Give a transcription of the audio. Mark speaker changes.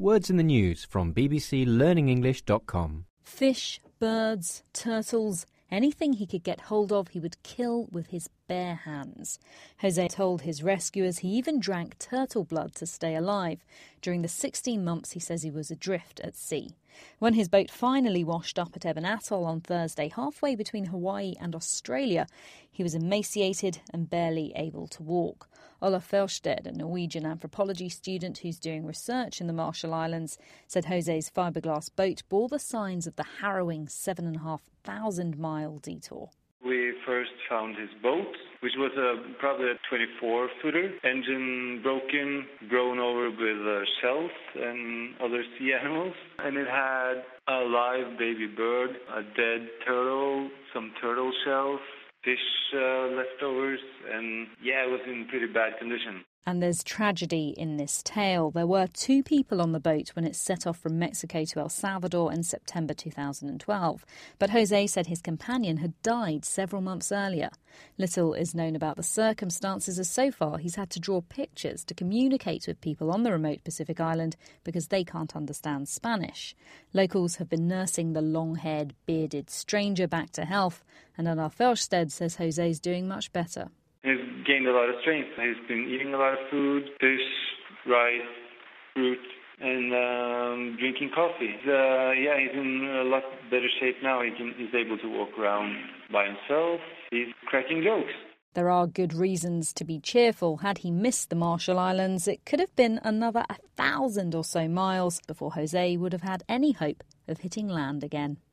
Speaker 1: Words in the News from bbclearningenglish.com.
Speaker 2: Fish, birds, turtles, anything he could get hold of he would kill with his bare hands. Jose told his rescuers he even drank turtle blood to stay alive during the 16 months he says he was adrift at sea. When his boat finally washed up at Eban Atoll on Thursday, halfway between Hawaii and Australia, he was emaciated and barely able to walk. Ola Felsted, a Norwegian anthropology student who's doing research in the Marshall Islands, said Jose's fiberglass boat bore the signs of the harrowing 7,500-mile detour.
Speaker 3: We first found his boat, which was probably a 24-footer, engine broken, grown over with shells and other sea animals. And it had a live baby bird, a dead turtle, some turtle shells, fish leftovers, and it was in pretty bad condition.
Speaker 2: And there's tragedy in this tale. There were 2 people on the boat when it set off from Mexico to El Salvador in September 2012. But Jose said his companion had died several months earlier. Little is known about the circumstances, as so far he's had to draw pictures to communicate with people on the remote Pacific island because they can't understand Spanish. Locals have been nursing the long-haired, bearded stranger back to health, and Anna Felsted says Jose's doing much better.
Speaker 3: He's gained a lot of strength. He's been eating a lot of food, fish, rice, fruit, and drinking coffee. He's in a lot better shape now. He's able to walk around by himself. He's cracking jokes.
Speaker 2: There are good reasons to be cheerful. Had he missed the Marshall Islands, it could have been another 1,000 or so miles before Jose would have had any hope of hitting land again.